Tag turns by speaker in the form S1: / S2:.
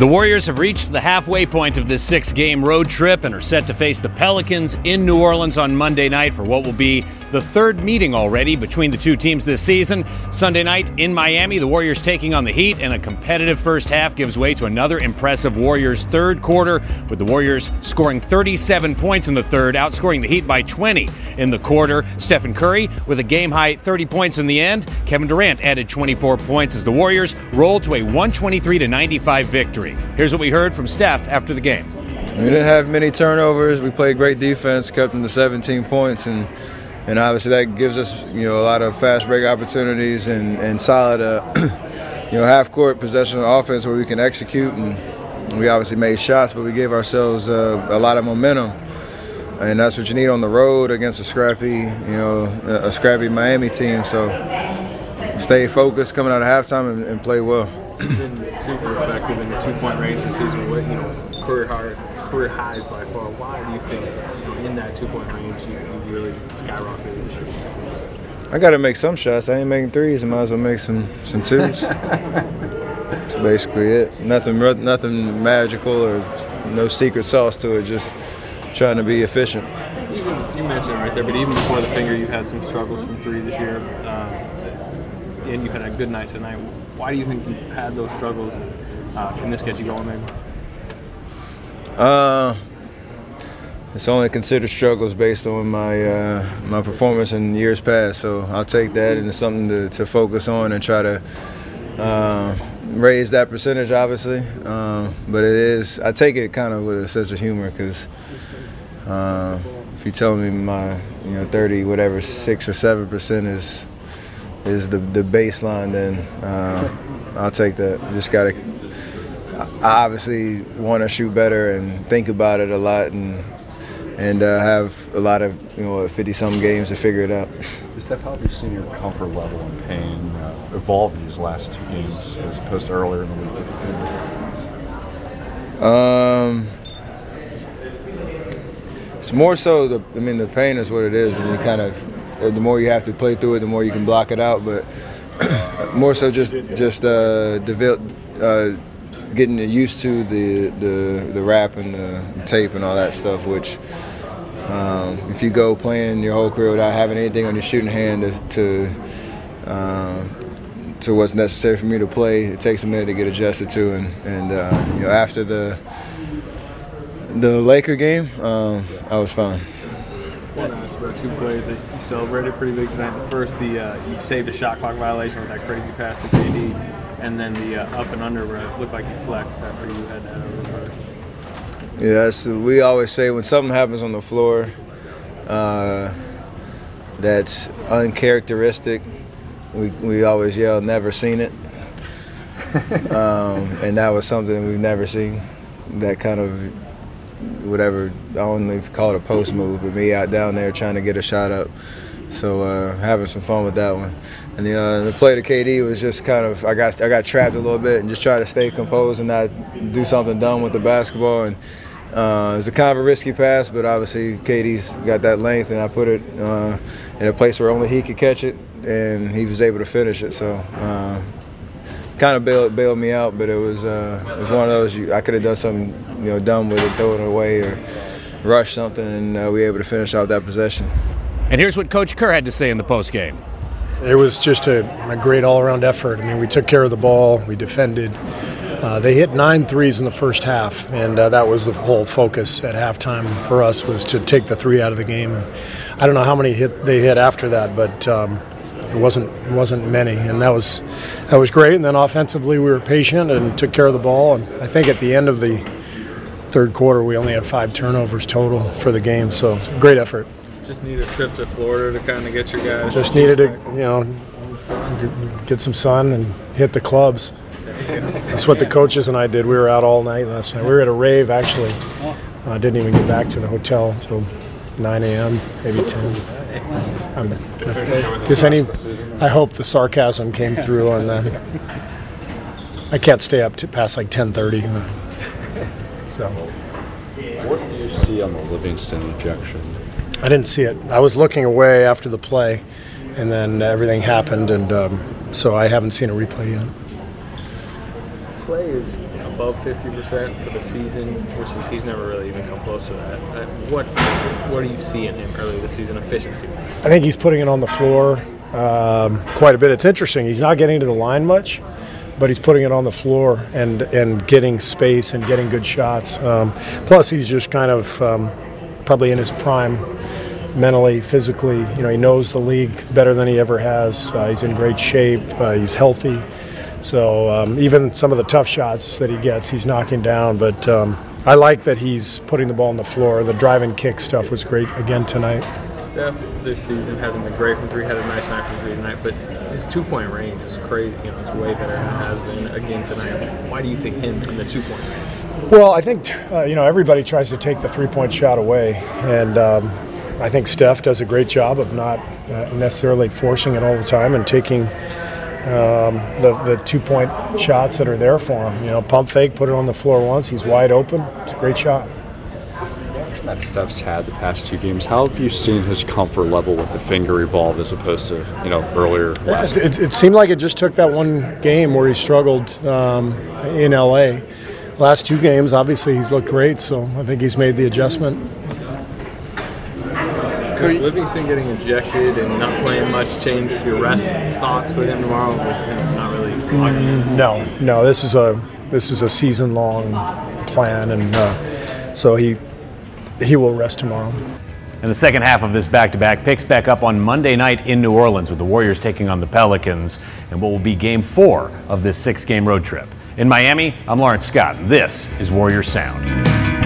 S1: The Warriors have reached the halfway point of this 6-game road trip and are set to face the Pelicans in New Orleans on Monday night for what will be the third meeting already between the two teams this season. Sunday night in Miami, the Warriors taking on the Heat, and a competitive first half gives way to another impressive Warriors third quarter, with the Warriors scoring 37 points in the third, outscoring the Heat by 20 in the quarter. Stephen Curry with a game-high 30 points in the end. Kevin Durant added 24 points as the Warriors rolled to a 123-95 victory. Here's what we heard from Steph after the game.
S2: We didn't have many turnovers. We played great defense, kept them to 17 points, and obviously that gives us, a lot of fast break opportunities and solid, half-court possession offense where we can execute. And we obviously made shots, but we gave ourselves a lot of momentum, and that's what you need on the road against a scrappy Miami team. So stay focused coming out of halftime and play well.
S3: You've been super effective in the two-point range this season with career highs by far. Why do you think in that two-point range you really skyrocketed this year?
S2: I got to make some shots. I ain't making threes. I might as well make some twos. That's basically it. Nothing magical or no secret sauce to it. Just trying to be efficient.
S3: You mentioned it right there, but even before the finger, you've had some struggles from three this year, and you had a good night tonight. Why do you think you had those struggles? Can this get you going, maybe?
S2: It's only considered struggles based on my performance in years past. So I'll take that, and it's something to focus on and try to raise that percentage, obviously. But it is, I take it kind of with a sense of humor, because if you tell me my 6 or 7% is the baseline, then I'll take that. Just gotta. I obviously want to shoot better and think about it a lot, and have a lot of 50-some games to figure it out.
S4: Steph, how have you seen your comfort level in pain evolve these last two games as opposed to earlier in the week?
S2: It's more so the pain is what it is, and you kind of. The more you have to play through it, the more you can block it out. But more so just getting used to the rap and the tape and all that stuff. Which, if you go playing your whole career without having anything on your shooting hand to what's necessary for me to play, it takes a minute to get adjusted to. And after the Laker game, I was fine.
S3: I want to ask about two plays that you celebrated pretty big tonight. The first, you saved a shot clock violation with that crazy pass to KD, and then the up and under where it looked like you flexed after you had that reverse.
S2: Yeah, we always say when something happens on the floor that's uncharacteristic, we always yell, "Never seen it," and that was something we've never seen. That kind of. Whatever, I don't know if you call it a post move, but me out down there trying to get a shot up. So having some fun with that one. And the play to KD was just kind of, I got trapped a little bit and just try to stay composed and not do something dumb with the basketball. And it was a kind of a risky pass, but obviously KD's got that length, and I put it in a place where only he could catch it, and he was able to finish it. So kind of bailed me out, but it was one of those I could have done something dumb with it, throw it away or rush something, and we were able to finish out that possession.
S1: And here's what Coach Kerr had to say in the postgame.
S5: It was just a great all-around effort. We took care of the ball, we defended. They hit 9 threes in the first half, and that was the whole focus at halftime for us, was to take the 3 out of the game. And I don't know how many they hit after that, but it wasn't many, and that was great. And then offensively, we were patient and took care of the ball. And I think at the end of the third quarter, we only had 5 turnovers total for the game. So great effort.
S3: Just need a trip to Florida to kind of get your guys.
S5: Just needed to, get some sun and hit the clubs. That's what the coaches and I did. We were out all night last night. We were at a rave, actually. Didn't even get back to the hotel until 9 a.m., maybe 10. I hope the sarcasm came through on that. I can't stay up past like 10:30. So.
S4: What did you see on the Livingston ejection?
S5: I didn't see it. I was looking away after the play, and then everything happened, and so I haven't seen a replay yet.
S3: play is above 50% for the season, which is he's never really even come close to that. What do you see in him early this season, efficiency?
S5: I think he's putting it on the floor quite a bit. It's interesting. He's not getting to the line much, but he's putting it on the floor and getting space and getting good shots. Plus, he's just kind of probably in his prime mentally, physically. You know, he knows the league better than he ever has. He's in great shape. He's healthy. So even some of the tough shots that he gets, he's knocking down. But I like that he's putting the ball on the floor. The drive and kick stuff was great again tonight.
S3: Steph this season hasn't been great from three, had a nice night from three tonight, but his 2-point range is crazy. You know, it's way better than it has been again tonight. Why do you think him in the 2-point range?
S5: Well, I think everybody tries to take the 3-point shot away, and I think Steph does a great job of not necessarily forcing it all the time and taking the 2-point shots that are there for him. You know, pump fake, put it on the floor once, he's wide open. It's a great shot.
S4: That Steph's had the past 2 games. How have you seen his comfort level with the finger evolve as opposed to earlier last?
S5: It seemed like it just took that one game where he struggled in LA. Last 2 games, obviously, he's looked great, so I think he's made the adjustment.
S3: Could Livingston getting ejected and not playing much change your rest thoughts with him tomorrow? Not really.
S5: No. This is a season-long plan, and so he will rest tomorrow.
S1: And the second half of this back-to-back picks back up on Monday night in New Orleans with the Warriors taking on the Pelicans in what will be Game 4 of this 6-game road trip. In Miami, I'm Lawrence Scott, and this is Warriors Sound.